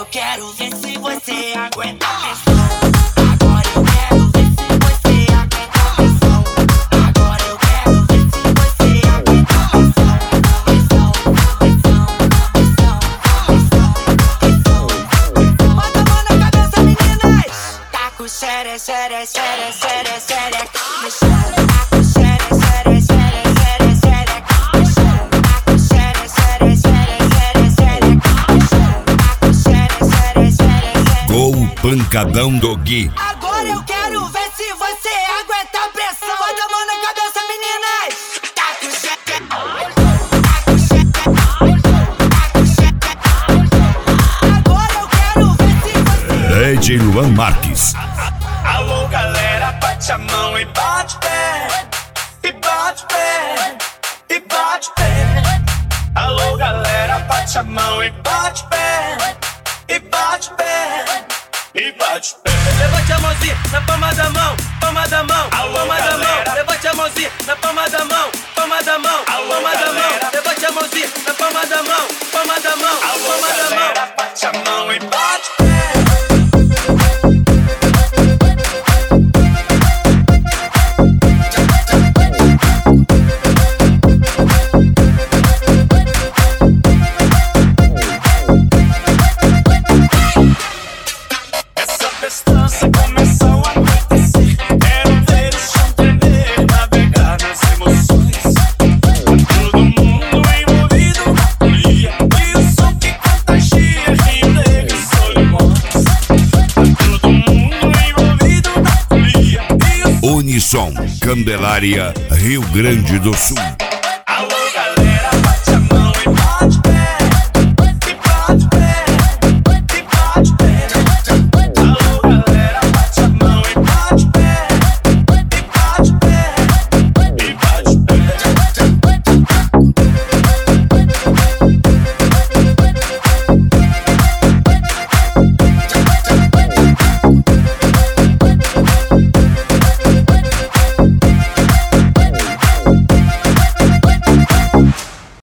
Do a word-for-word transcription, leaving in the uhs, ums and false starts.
eu quero ver se você aguenta a pressão. Agora eu quero ver se você aguenta a pressão. Agora eu quero ver se você aguenta a pressão. Pressão, pressão, pressão, pressão, pressão. Bota a mão na cabeça, meninas. Tá com xere, xere, xere, xere, xere aqui no chão. Tá com xere, xere, xere, xere, xere aqui no chão. Tá com xere, xere, xere, xere, xere aqui no chão. Tá com xere, xere, xere, xere. Gol Pancadão do Gui. Agora eu quero ver se você aguenta a pressão. Bota a mão na cabeça, meninas. Tá com xere, tá com xere, tá com xere. Agora eu quero ver se você. Ed Luan Marques. Alô galera, bate a mão e bate pé, e bate pé, e bate pé. Alô galera, bate a mão e bate pé, e bate pé, e bate pé. Levante a mãozinha na palma da mão, palma da mão, palma da mão. Levante a mãozinha na palma da mão, palma da mão, palma da mão. Levante a mãozinha na palma da mão, palma da mão, palma da mão. Bate a mão e bate pé. Essa festança começou a acontecer. Quero ver o chão tremer, navegar nas emoções. Todo mundo envolvido na folia, e o som que contagia, Rio Negro e Solimões. Todo mundo envolvido na folia, e o som Unissom, Candelária, Rio Grande do Sul.